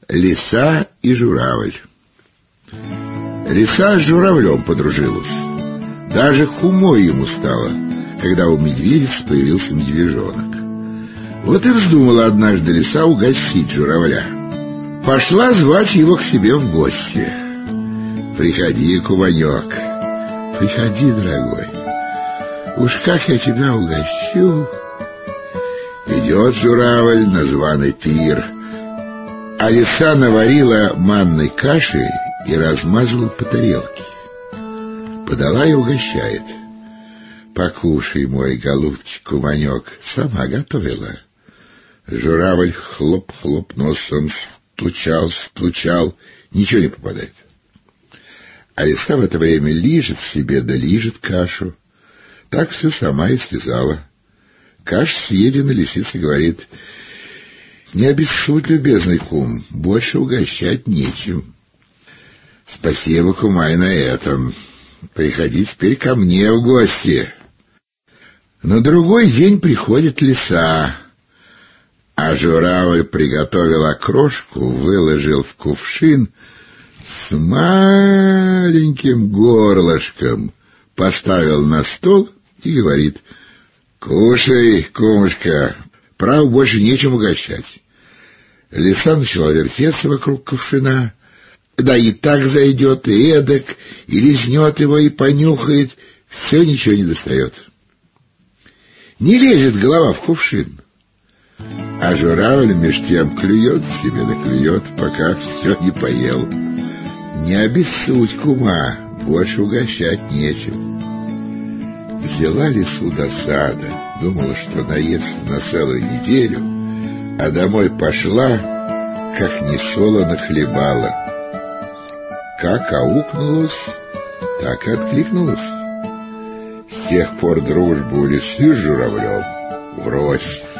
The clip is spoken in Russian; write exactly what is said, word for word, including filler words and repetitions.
Лиса и журавль. Лиса с журавлем подружилась. Даже хумой ему стало, когда у медведицы появился медвежонок. Вот и вздумала однажды лиса угостить журавля. Пошла звать его к себе в гости. «Приходи, куманек, приходи, дорогой. Уж как я тебя угощу!» Идет журавль на званый пир, а лиса наварила манной каши и размазала по тарелке. Подала и угощает. «Покушай, мой голубчик, куманек, сама готовила». Журавль хлоп-хлоп носом, стучал, стучал, ничего не попадает. А лиса в это время лижет себе, да лижет кашу. Так все сама и связала. Каша съедена, лисица говорит: «Не обессудь, любезный кум, больше угощать нечем». «Спасибо, кума, и на этом. Приходи теперь ко мне в гости». На другой день приходит лиса, а журавль приготовил окрошку, выложил в кувшин с маленьким горлышком, поставил на стол и говорит: «Кушай, кумушка, право, больше нечем угощать». Лиса начала вертеться вокруг кувшина, да и так зайдет, и эдак, и лизнет его, и понюхает, все ничего не достает. Не лезет голова в кувшин. А журавль меж тем клюет себе да клюет, пока все не поел. Не обессудь, кума, больше угощать нечем. Взяла лису досада, думала, что наестся на целую неделю, а домой пошла, как несолоно хлебала. Как аукнулась, так и откликнулась. С тех пор дружба у лисы с журавлем врозь.